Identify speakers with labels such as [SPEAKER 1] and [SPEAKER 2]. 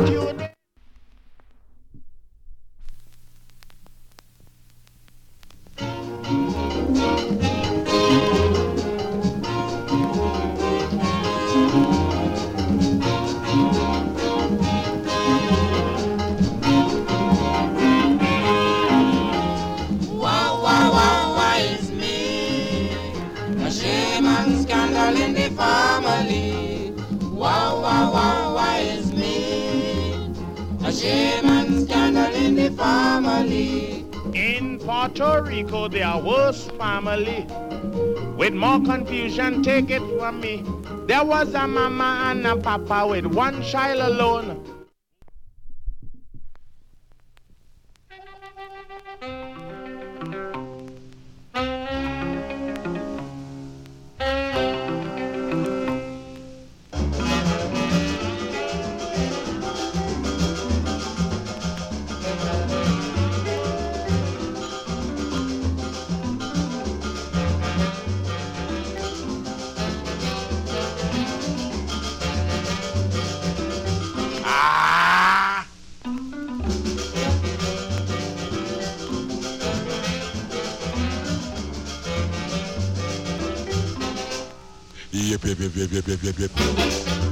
[SPEAKER 1] tune.
[SPEAKER 2] In the family, why is me? A shame and scandal in the family.
[SPEAKER 1] In Puerto Rico, they are worse family. With more confusion, take it from me. There was a mama and a papa with one child alone.
[SPEAKER 3] Yep.